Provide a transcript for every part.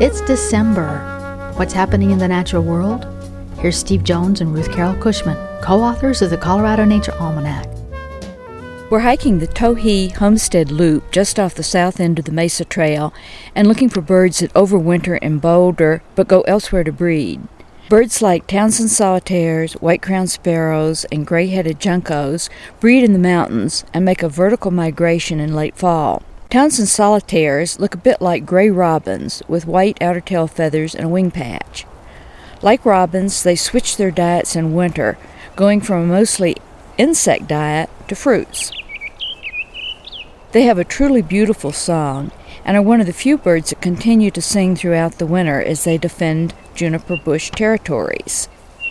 It's December. What's happening in the natural world? Here's Steve Jones and Ruth Carol Cushman, co-authors of the Colorado Nature Almanac. We're hiking the Towhee Homestead Loop just off the south end of the Mesa Trail and looking for birds that overwinter in Boulder but go elsewhere to breed. Birds like Townsend solitaires, white-crowned sparrows, and gray-headed juncos breed in the mountains and make a vertical migration in late fall. Townsend solitaires look a bit like gray robins with white outer tail feathers and a wing patch. Like robins, they switch their diets in winter, going from a mostly insect diet to fruits. They have a truly beautiful song and are one of the few birds that continue to sing throughout the winter as they defend juniper bush territories.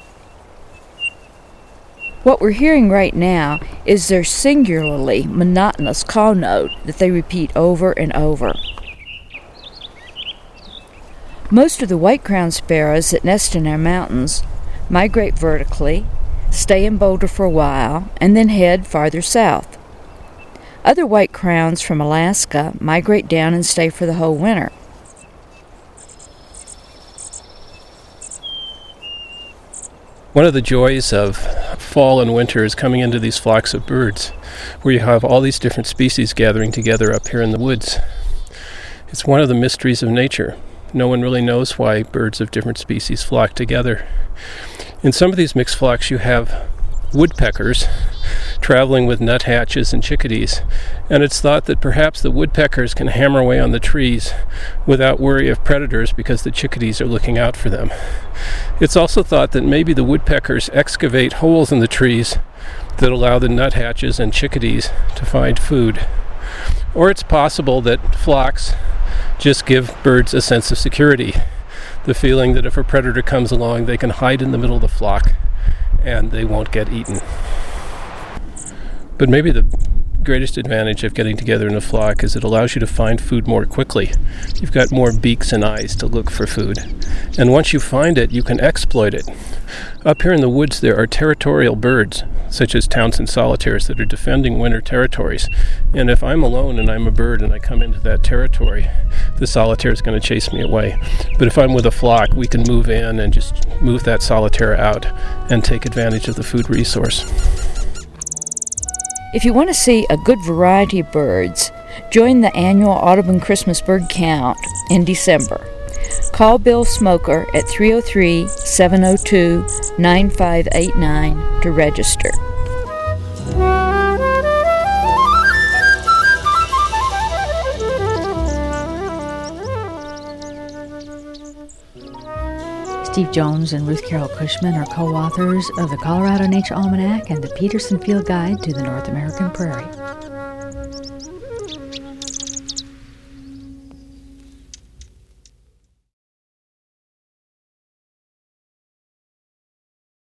What we're hearing right now is their singularly monotonous call note that they repeat over and over. Most of the white-crowned sparrows that nest in our mountains migrate vertically, stay in Boulder for a while, and then head farther south. Other white-crowns from Alaska migrate down and stay for the whole winter. One of the joys of fall and winter is coming into these flocks of birds, where you have all these different species gathering together up here in the woods. It's one of the mysteries of nature. No one really knows why birds of different species flock together. In some of these mixed flocks you have woodpeckers traveling with nuthatches and chickadees, and it's thought that perhaps the woodpeckers can hammer away on the trees without worry of predators because the chickadees are looking out for them. It's also thought that maybe the woodpeckers excavate holes in the trees that allow the nuthatches and chickadees to find food. Or it's possible that flocks just give birds a sense of security, the feeling that if a predator comes along they can hide in the middle of the flock and they won't get eaten. But maybe the greatest advantage of getting together in a flock is it allows you to find food more quickly. You've got more beaks and eyes to look for food. And once you find it, you can exploit it. Up here in the woods there are territorial birds, such as Townsend solitaires, that are defending winter territories. And if I'm alone and I'm a bird and I come into that territory, the solitaire is going to chase me away. But if I'm with a flock, we can move in and just move that solitaire out and take advantage of the food resource. If you want to see a good variety of birds, join the annual Audubon Christmas Bird Count in December. Call Bill Smoker at 303-702-9589 to register. Steve Jones and Ruth Carol Cushman are co-authors of the Colorado Nature Almanac and the Peterson Field Guide to the North American Prairie.